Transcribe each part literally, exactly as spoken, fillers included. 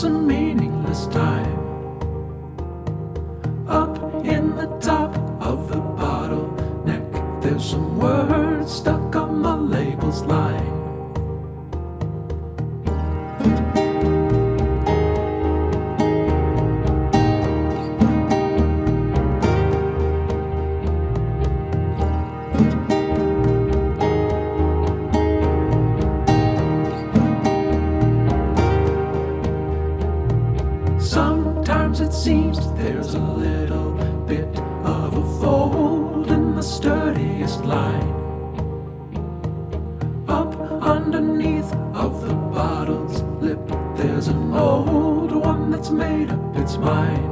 was a meaningless time. Up in the top of the bottleneck, there's some words stuck on the label's line. Sometimes it seems there's a little bit of a fold in the sturdiest line. Up underneath of the bottle's lip, there's an old one that's made up its mind.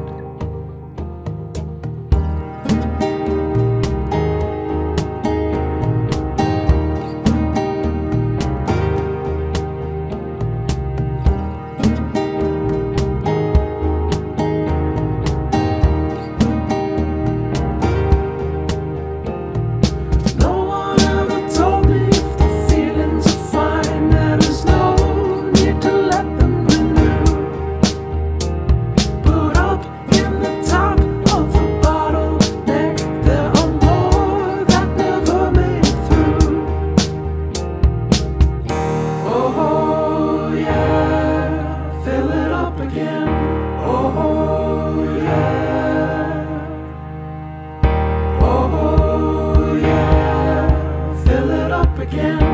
Again.